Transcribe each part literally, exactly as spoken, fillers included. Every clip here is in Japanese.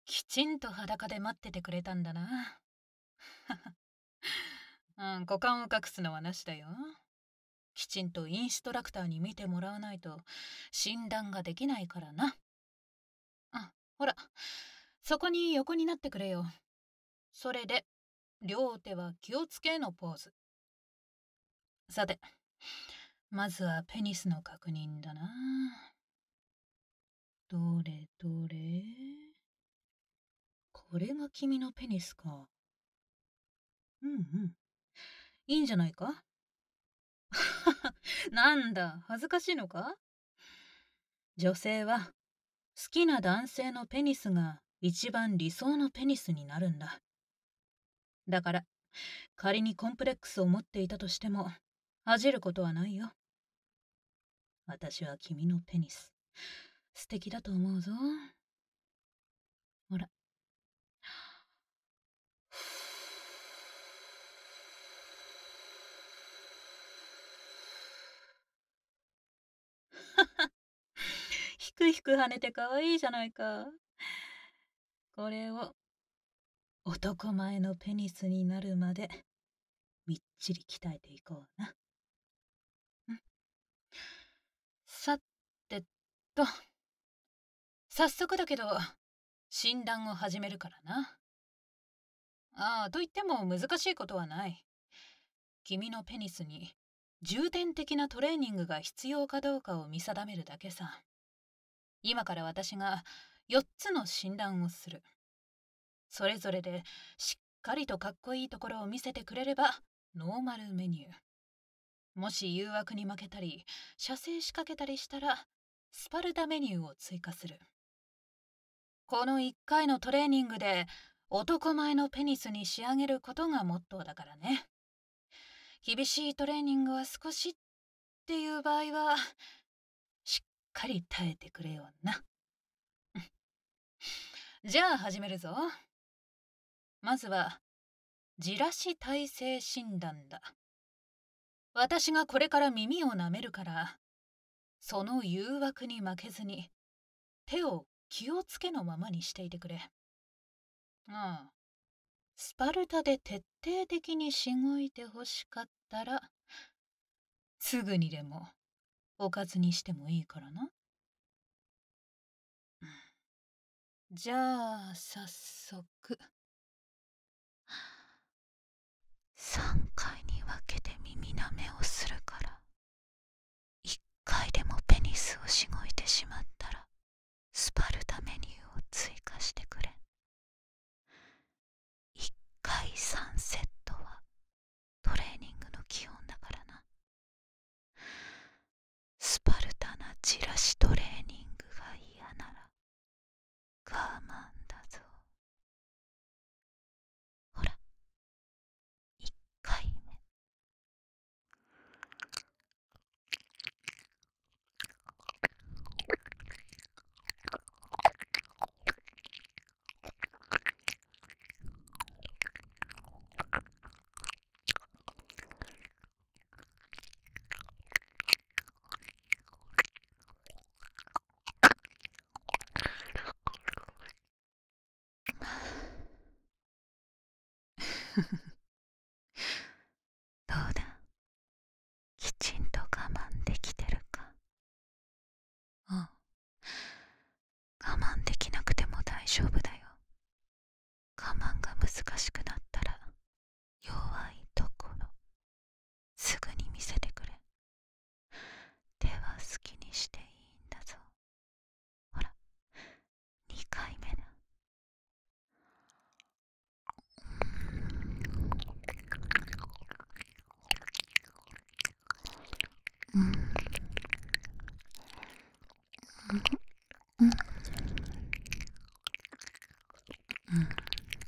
きちんと裸で待っててくれたんだな。うん、股間を隠すのはなしだよ。きちんとインストラクターに見てもらわないと診断ができないからな。あ、ほら、そこに横になってくれよ。それで、両手は気をつけのポーズ。さて、まずはペニスの確認だな。どれどれ。これが君のペニスか。うんうん。いいんじゃないか。なんだ、恥ずかしいのか。女性は好きな男性のペニスが一番理想のペニスになるんだ。だから、仮にコンプレックスを持っていたとしても、恥じることはないよ。私は君のペニス、素敵だと思うぞ。ほら。ひくひく跳ねてかわいいじゃないか。これを男前のペニスになるまでみっちり鍛えていこうな。うん、さてと、早速だけど診断を始めるからな。ああ、と言っても難しいことはない。君のペニスに重点的なトレーニングが必要かどうかを見定めるだけさ。今から私がよっつの診断をする。それぞれでしっかりとかっこいいところを見せてくれればノーマルメニュー。もし誘惑に負けたり射精しかけたりしたらスパルタメニューを追加する。このいっかいのトレーニングで男前のペニスに仕上げることがモットーだからね。厳しいトレーニングは少しっていう場合はしっかり耐えてくれよな。じゃあ始めるぞ。まずはじらし体勢診断だ。私がこれから耳を舐めるから、その誘惑に負けずに手を気をつけのままにしていてくれ。ああ、スパルタで徹底的にしごいてほしかったら、すぐにでもおかずにしてもいいからな。じゃあ早速。 さんかいに分けて耳舐めをするから、いっかいでもペニスをしごいてしまったらスパルタメニューを追加してくれ。いっかいさんセットはトレーニングの基本だからな。スパルタなじらしトレーニングが嫌なら我慢だぞ。ほら、いっかいめ。どうだ、きちんと我慢できてるか。うん、我慢できなくても大丈夫だよ。我慢が難しくなったら弱いところすぐに見せてくれ。手は好きにしていいんだぞ。ほら、にかいめだ。うんうんうんうん。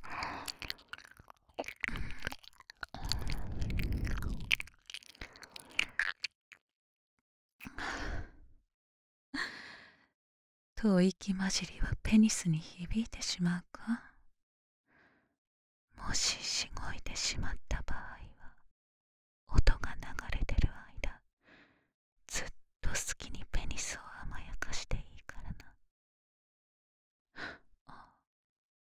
吐息混じりはペニスに響いてしまうか。もししごいてしまった場合は、音が流れてる間ずっと好きにペニスを甘やかしていいからな。あ、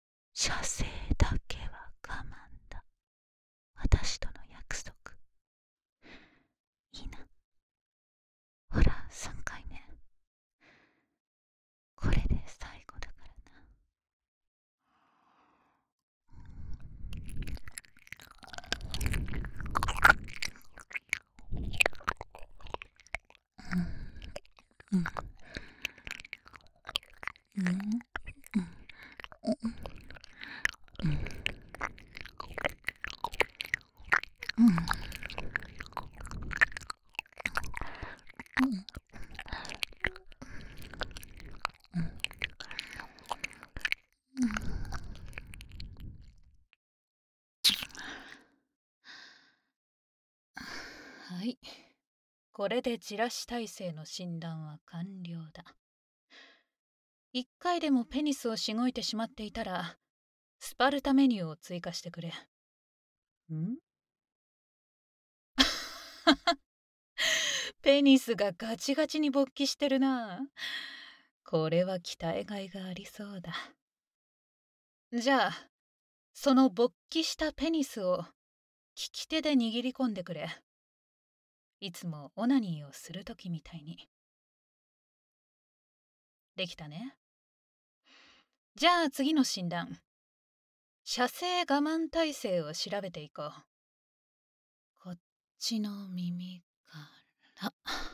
これでじらし耐性の診断は完了だ。一回でもペニスをしごいてしまっていたら、スパルタメニューを追加してくれ。んペニスがガチガチに勃起してるな。これは鍛えがいがありそうだ。じゃあ、その勃起したペニスを利き手で握り込んでくれ。いつもオナニーをするときみたいに。できたね。じゃあ次の診断。射精我慢耐性を調べていこう。こっちの耳から。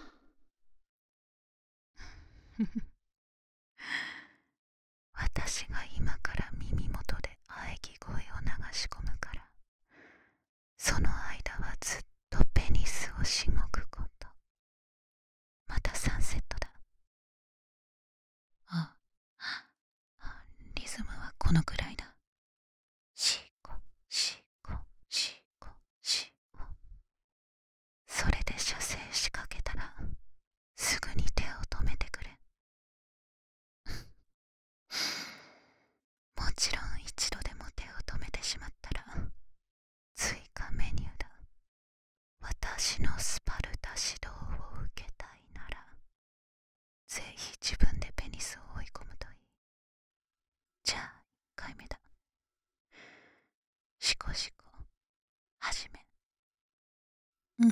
私が今から耳元で喘ぎ声を流し込むから、その間はずっとペニスをしごくこと。またさんセットだ。あ、あリズムはこのくらいだ。しこしこしこしこ。それで射精しかけたらすぐに手を止めてくれ。もちろん一度でも手を止めてしまったら追加メニューだ。私のスパルタ指導を受けたいならぜひ自分でペニスを追い込むといい。じゃあいっかいめだ。しこしこ始め。うん。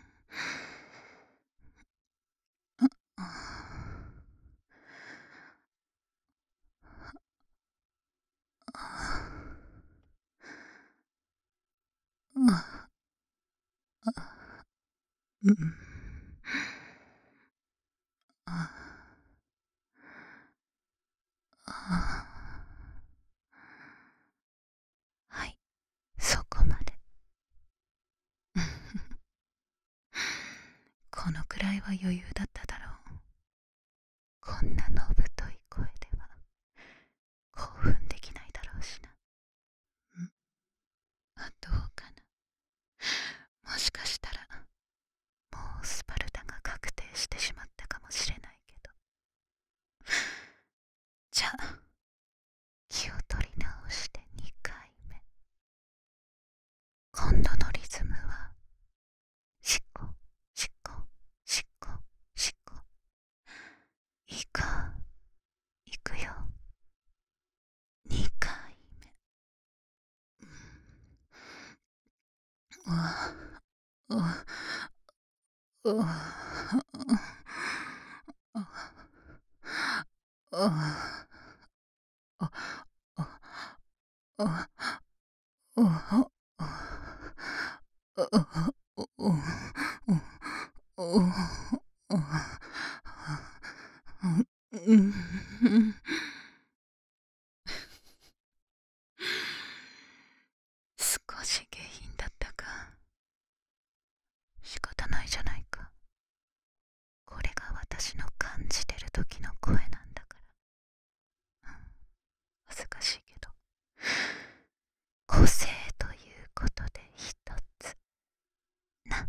うん。はい、そこまで。このくらいは余裕だっただろう。こんなのぶとい声では興奮できないだろうしな。んあ、どうかな。もしかしたらもうスパルタが確定してしまったかもしれないけど。じゃあ気を取り直してにかいめ。今度のリズムはしこしこしこしこ。いいか、いくよ。にかいめ。うわうわうわ少し下品だったか。仕方ないじゃないか。これが私の感じてる時の声なんだから。うん、恥ずかしいけど個性ということで一つな。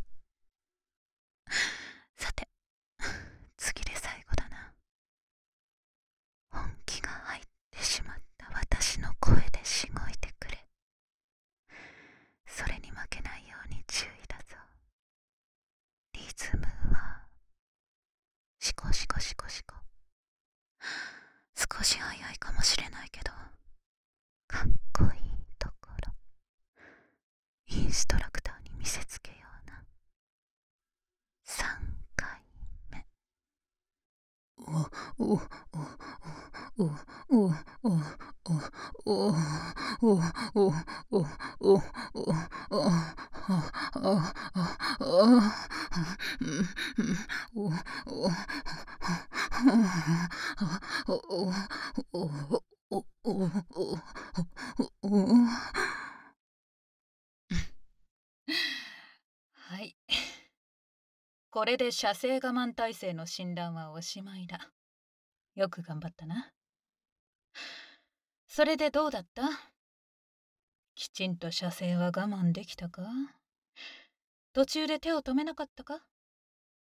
さて次で最後だな。本気が入ってしまった私の声でしごいてくれ。それに負けないように注意だぞ。リズムはシコシコシコシコ。少し早いかもしれないけどかっこいいところインストラクターに見せつけような。さんかいめ。おおおおおおおおおおおおはい。これで射精我慢耐性の診断はおしまいだ。よく頑張ったな。それでどうだった？きちんと射精は我慢できたか？途中で手を止めなかったか？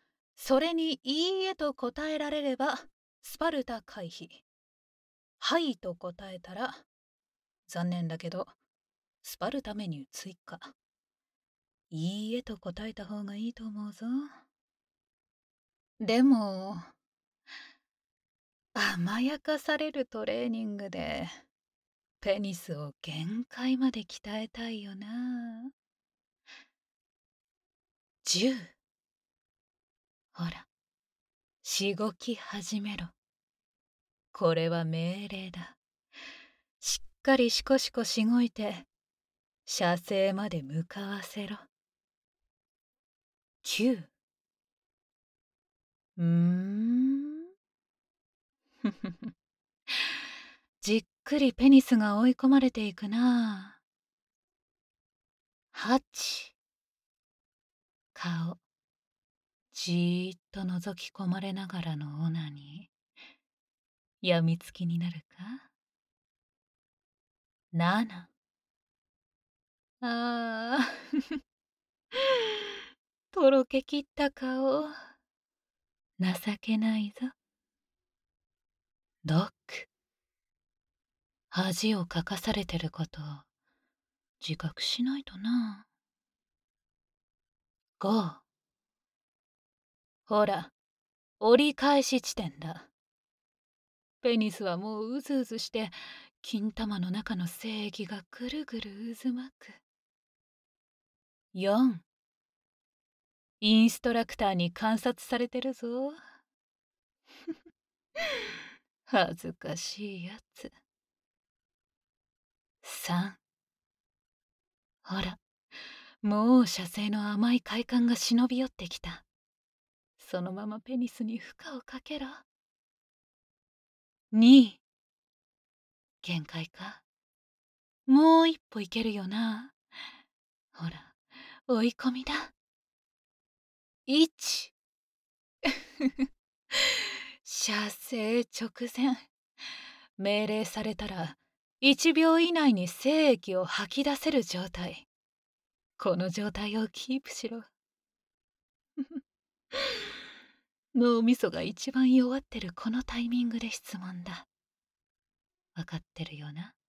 それにいいえと答えられればスパルタ回避。はいと答えたら残念だけどスパルタメニュー追加。いいえと答えた方がいいと思うぞ。でも甘やかされるトレーニングでペニスを限界まで鍛えたいよな。じゅう。ほら、しごき始めろ。これは命令だ。しっかりしこしこしごいて、射精まで向かわせろ。きゅう。うーんふふふ。じっくりペニスが追い込まれていくな。はち。顔。じーっと覗き込まれながらのオナにやみつきになるか。なな。ああとろけきった顔。情けないぞ。ろく。恥をかかされてることを自覚しないとな。ご。ほら、折り返し地点だ。ペニスはもううずうずして金玉の中の精液がぐるぐる渦巻く。よん。インストラクターに観察されてるぞ。恥ずかしいやつ。さん。ほら、もう射精の甘い快感が忍び寄ってきた。そのままペニスに負荷をかけろ。に。限界か。もう一歩いけるよな。ほら、追い込みだ。いち。射精直前。命令されたらいちびょう以内に精液を吐き出せる状態。この状態をキープしろ。脳みそが一番弱ってるこのタイミングで質問だ。わかってるよな。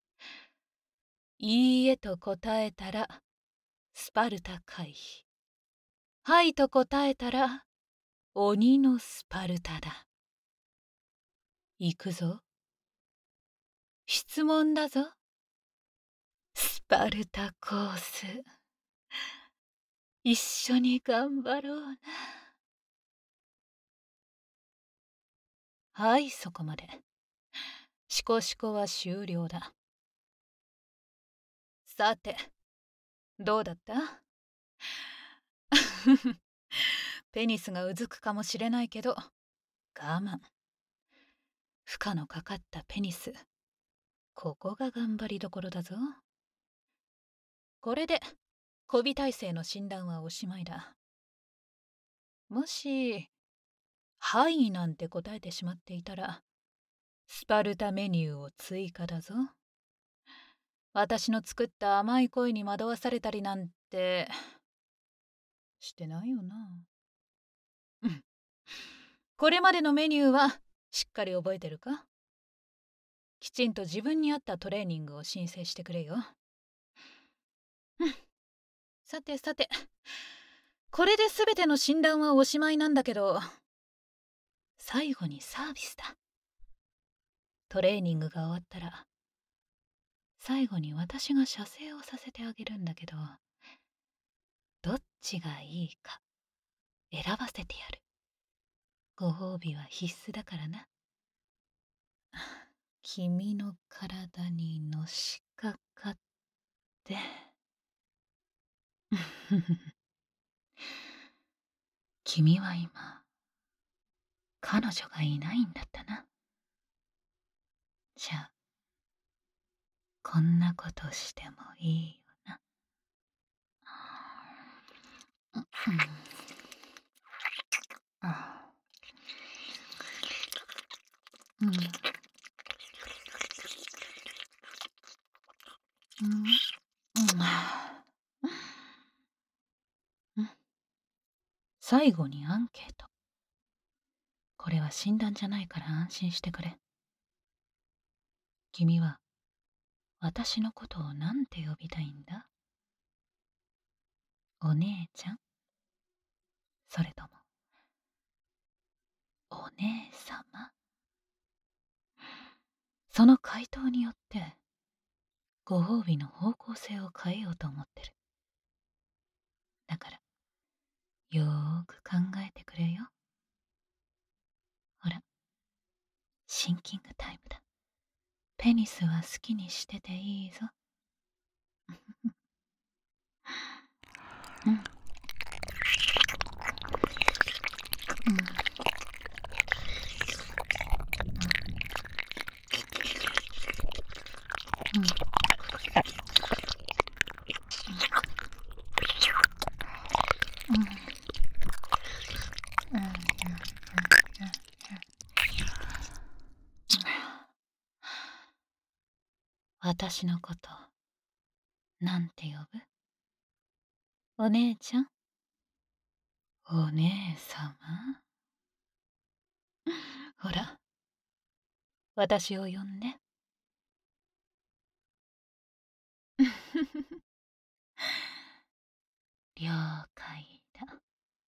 いいえと答えたらスパルタ回避。はいと答えたら鬼のスパルタだ。行くぞ。質問だぞ。スパルタコース。一緒に頑張ろうな。はい、そこまで。シコシコは終了だ。さて、どうだったペニスがうずくかもしれないけど、我慢。負荷のかかったペニス。ここが頑張りどころだぞ。これで、媚び耐性の診断はおしまいだ。もし、はいなんて答えてしまっていたら、スパルタメニューを追加だぞ。私の作った甘い声に惑わされたりなんて、してないよな。うん。これまでのメニューはしっかり覚えてるか？きちんと自分に合ったトレーニングを申請してくれよ。うん。さてさて、これで全ての診断はおしまいなんだけど、最後にサービスだ。トレーニングが終わったら、最後に私が射精をさせてあげるんだけど、どっちがいいか選ばせてやる。ご褒美は必須だからな。君の体にのしかかって君は今彼女がいないんだったな。じゃあこんなことしてもいいよな。うん、あ、うん、うん、うん。最後にアンケート。 死んだんじゃないから安心してくれ。君は私のことをなんて呼びたいんだ？お姉ちゃん？それともお姉様？その回答によってご褒美の方向性を変えようと思ってる。だからよーく考えてくれよ。ほら、シンキングタイムだ。ペニスは好きにしてていいぞ。うん。うん。うん。うん。うん。うん。私のことなんて呼ぶ？お姉ちゃん？お姉様？ほら、私を呼んで。了解だ。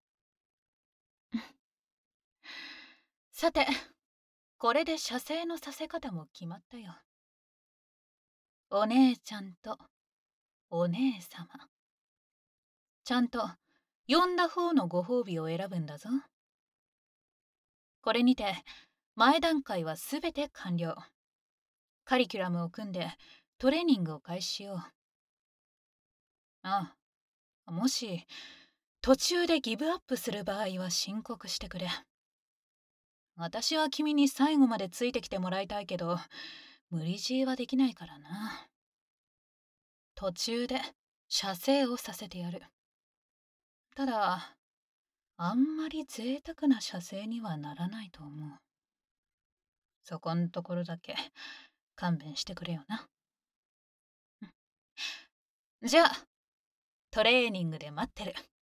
さて、これで射精のさせ方も決まったよ。お姉ちゃんとお姉様。ちゃんと呼んだ方のご褒美を選ぶんだぞ。これにて前段階はすべて完了。カリキュラムを組んでトレーニングを開始しよう。ああ、もし途中でギブアップする場合は申告してくれ。私は君に最後までついてきてもらいたいけど、無理強いはできないからな。途中で射精をさせてやる。ただ、あんまり贅沢な射精にはならないと思う。そこんところだけ勘弁してくれよな。じゃあ、トレーニングで待ってる。